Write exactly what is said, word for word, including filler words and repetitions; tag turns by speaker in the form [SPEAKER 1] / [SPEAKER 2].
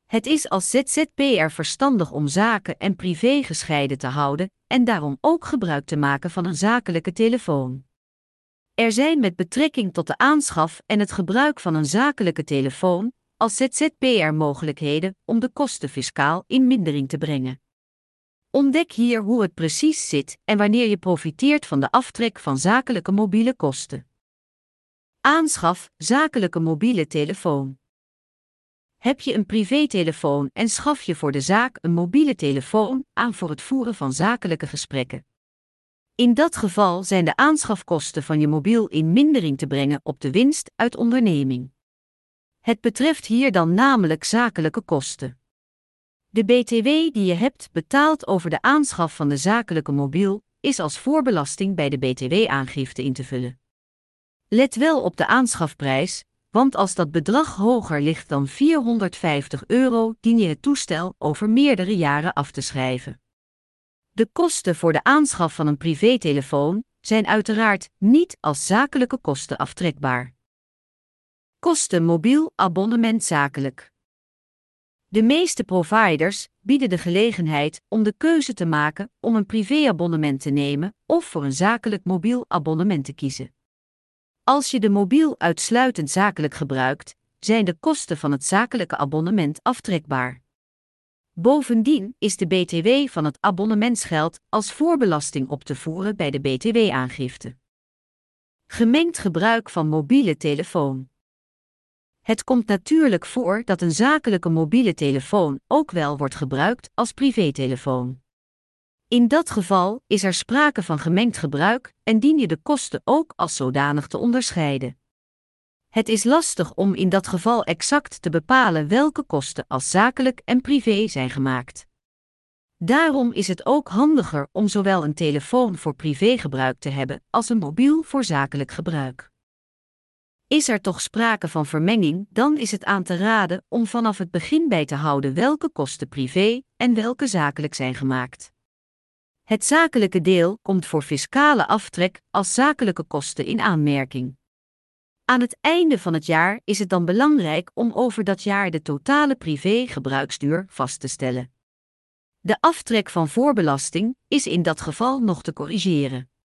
[SPEAKER 1] Het is als Z Z P R verstandig om zaken en privé gescheiden te houden en daarom ook gebruik te maken van een zakelijke telefoon. Er zijn met betrekking tot de aanschaf en het gebruik van een zakelijke telefoon als Z Z P R mogelijkheden om de kosten fiscaal in mindering te brengen. Ontdek hier hoe het precies zit en wanneer je profiteert van de aftrek van zakelijke mobiele kosten. Aanschaf zakelijke mobiele telefoon. Heb je een privételefoon en schaf je voor de zaak een mobiele telefoon aan voor het voeren van zakelijke gesprekken? In dat geval zijn de aanschafkosten van je mobiel in mindering te brengen op de winst uit onderneming. Het betreft hier dan namelijk zakelijke kosten. De B T W die je hebt betaald over de aanschaf van de zakelijke mobiel is als voorbelasting bij de B T W-aangifte in te vullen. Let wel op de aanschafprijs, want als dat bedrag hoger ligt dan vierhonderdvijftig euro dien je het toestel over meerdere jaren af te schrijven. De kosten voor de aanschaf van een privételefoon zijn uiteraard niet als zakelijke kosten aftrekbaar. Kosten mobiel abonnement zakelijk. De meeste providers bieden de gelegenheid om de keuze te maken om een privéabonnement te nemen of voor een zakelijk mobiel abonnement te kiezen. Als je de mobiel uitsluitend zakelijk gebruikt, zijn de kosten van het zakelijke abonnement aftrekbaar. Bovendien is de B T W van het abonnementsgeld als voorbelasting op te voeren bij de B T W-aangifte. Gemengd gebruik van mobiele telefoon. Het komt natuurlijk voor dat een zakelijke mobiele telefoon ook wel wordt gebruikt als privételefoon. In dat geval is er sprake van gemengd gebruik en dien je de kosten ook als zodanig te onderscheiden. Het is lastig om in dat geval exact te bepalen welke kosten als zakelijk en privé zijn gemaakt. Daarom is het ook handiger om zowel een telefoon voor privégebruik te hebben als een mobiel voor zakelijk gebruik. Is er toch sprake van vermenging, dan is het aan te raden om vanaf het begin bij te houden welke kosten privé en welke zakelijk zijn gemaakt. Het zakelijke deel komt voor fiscale aftrek als zakelijke kosten in aanmerking. Aan het einde van het jaar is het dan belangrijk om over dat jaar de totale privé-gebruiksduur vast te stellen. De aftrek van voorbelasting is in dat geval nog te corrigeren.